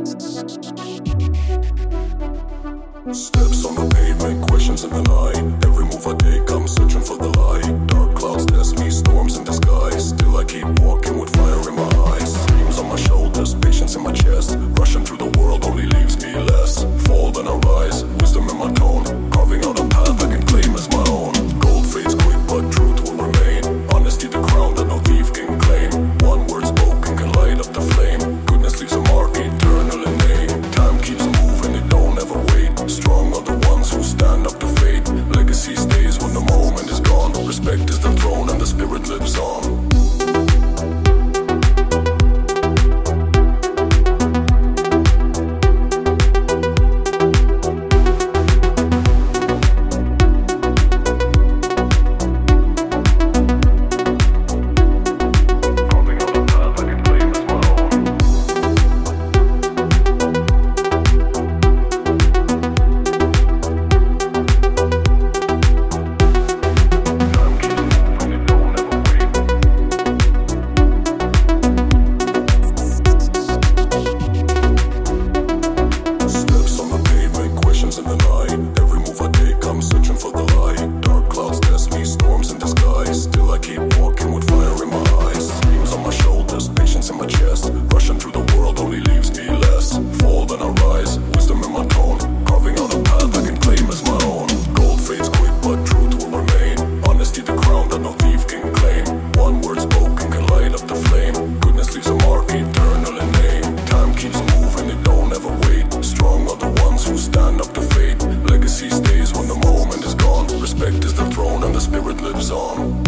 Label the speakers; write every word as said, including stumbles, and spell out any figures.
Speaker 1: Steps on the pavement, questions in the night. Every move I take, I'm searching for the light. Dark clouds test me, storms in the sky. Still I keep walking with fire in my eyes. Dreams on my shoulders, patience in my chest. Rushing through the world only leaves me less. Fall then I rise, wisdom in my tone. Carving out a path I can claim as my own. Gold fades quick but truth will remain. Honesty the crown that no thief can claim. One word spoken can light up the flame. Goodness leaves a mark eternal in name. Time keeps moving, it don't ever wait. Strong are the ones who stand up to fate. Legacy stays when the moment is gone. Respect is the throne and the spirit lives on. Rushing through the world only leaves me less. Fall then I rise, wisdom in my tone. Carving out a path I can claim as my own. Gold fades quick but truth will remain. Honesty the crown that no thief can claim. One word spoken can light up the flame. Goodness leaves a mark eternal in name. Time keeps moving, it don't ever wait. Strong are the ones who stand up to fate. Legacy stays when the moment is gone. Respect is the throne and the spirit lives on.